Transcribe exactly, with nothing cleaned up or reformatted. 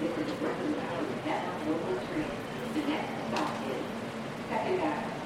This is Brooklyn Road, that's local train. The next stop is Second Avenue.